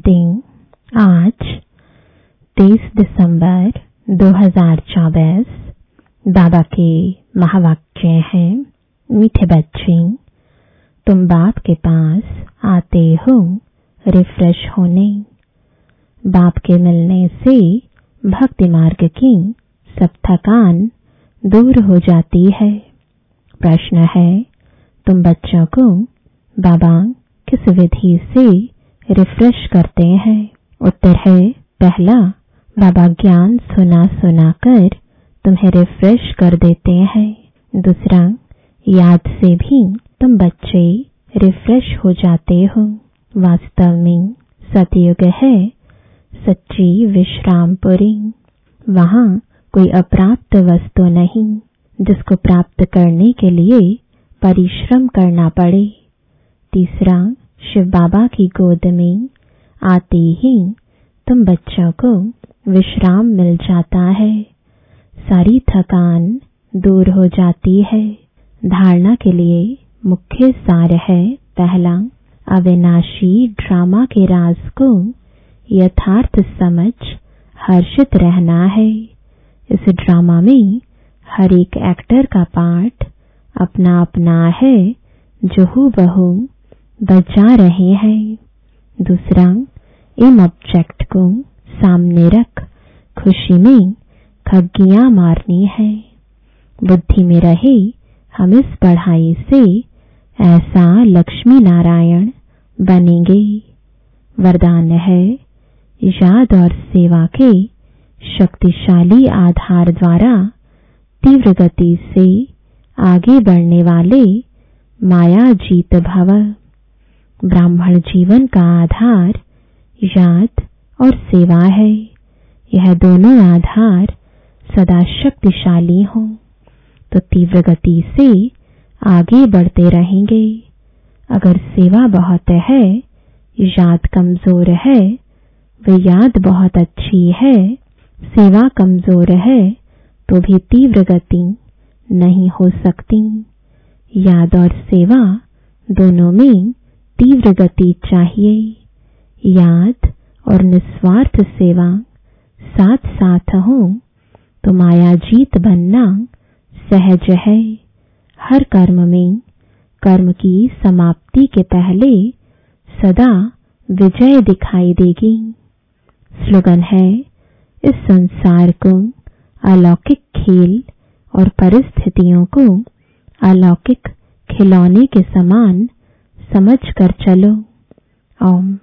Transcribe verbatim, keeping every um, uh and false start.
Chanting. आज तेईस दिसंबर दो हज़ार चौबीस। बाबा के महावाक्य हैं, मीठे बच्चे, तुम बाप के पास आते हो रिफ्रेश होने। बाप के मिलने से भक्ति मार्ग की सब थकान दूर हो जाती है। प्रश्न है, तुम बच्चों को बाबा किस विधि से रिफ्रेश करते हैं? उत्तर है, पहला, बाबा ज्ञान सुना सुना कर तुम्हें रिफ्रेश कर देते हैं। दूसरा, याद से भी तुम बच्चे रिफ्रेश हो जाते हो। वास्तव में सतयुग है सच्ची विश्रामपुरी। वहां कोई अप्राप्त वस्तु नहीं जिसको प्राप्त करने के लिए परिश्रम करना पड़े। तीसरा, शिव बाबा की गोद में आते ही तुम बच्चों को विश्राम मिल जाता है, सारी थकान दूर हो जाती है। धारणा के लिए मुख्य सार है, पहला, अविनाशी ड्रामा के राज को यथार्थ समझ हर्षित रहना है। इस ड्रामा में हर एक एक्टर का पार्ट अपना अपना है जो हूबहू बजा रहे हैं। दूसरा, इन ऑब्जेक्ट को सामने रख खुशी में खग्गियां मारनी है। बुद्धि में रहे हम इस पढ़ाई से ऐसा लक्ष्मी नारायण बनेंगे। वरदान है, याद और सेवा के शक्तिशाली आधार द्वारा तीव्र गति से आगे बढ़ने वाले माया जीत भव। ब्राह्मण जीवन का आधार याद और सेवा है। यह दोनों आधार सदा शक्तिशाली हों तो तीव्र गति से आगे बढ़ते रहेंगे। अगर सेवा बहुत है, याद कमजोर है, वे याद बहुत अच्छी है, सेवा कमजोर है तो भी तीव्र गति नहीं हो सकती। याद और सेवा दोनों में तीव्र गति चाहिए। याद और निस्वार्थ सेवा साथ साथ हो तो माया जीत बनना सहज है। हर कर्म में कर्म की समाप्ति के पहले सदा विजय दिखाई देगी। स्लोगन है, इस संसार को अलौकिक खेल और परिस्थितियों को अलौकिक खिलौने के समान समझ कर चलो। ओम